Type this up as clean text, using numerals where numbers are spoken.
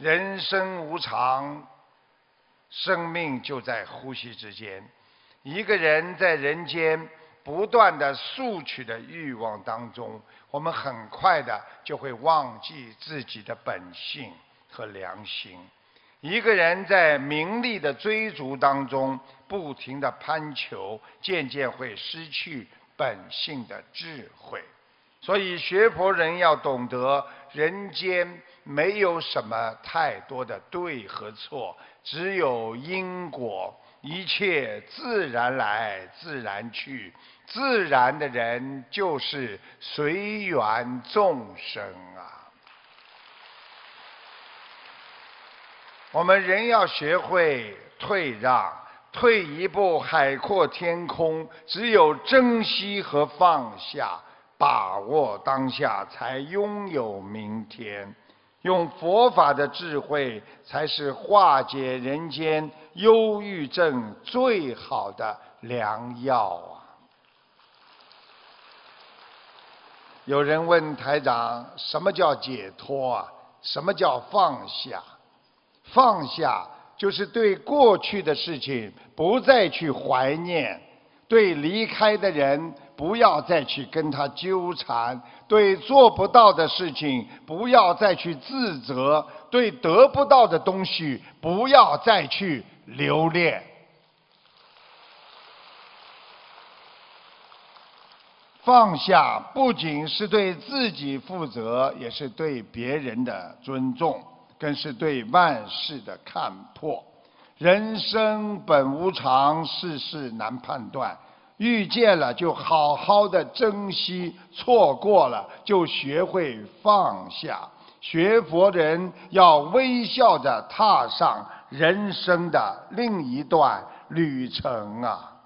人生无常，生命就在呼吸之间。一个人在人间不断的索取的欲望当中，我们很快的就会忘记自己的本性和良心。一个人在名利的追逐当中不停的攀求，渐渐会失去本性的智慧。所以学佛人要懂得，人间没有什么太多的对和错，只有因果，一切自然来自然去，自然的人就是随缘众生啊。我们人要学会退让，退一步海阔天空，只有珍惜和放下，把握当下，才拥有明天。用佛法的智慧，才是化解人间忧郁症最好的良药啊！有人问台长，什么叫解脱啊？什么叫放下？放下就是对过去的事情不再去怀念，对离开的人不要再去跟他纠缠，对做不到的事情不要再去自责，对得不到的东西不要再去留恋。放下不仅是对自己负责，也是对别人的尊重，更是对万事的看破。人生本无常，世事难判断，遇见了就好好的珍惜，错过了就学会放下。学佛人要微笑着踏上人生的另一段旅程啊！